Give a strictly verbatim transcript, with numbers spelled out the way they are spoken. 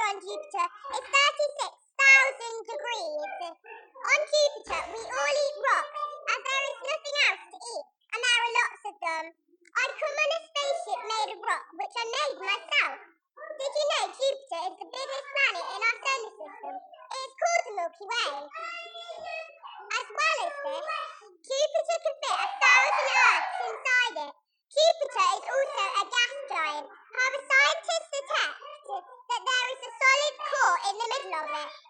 on Jupiter is thirty-six thousand degrees. On Jupiter, we all eat rocks, as there is nothing else to eat, and there are lots of them. I come on a spaceship made of rock, which I made myself. Did you know Jupiter is the biggest planet in our solar system? It is called the Milky Way. As well as this, Jupiter can fit a thousand Earths inside it. Jupiter is also a gas giant. However, scientists detect that there is a solid core in the middle of it.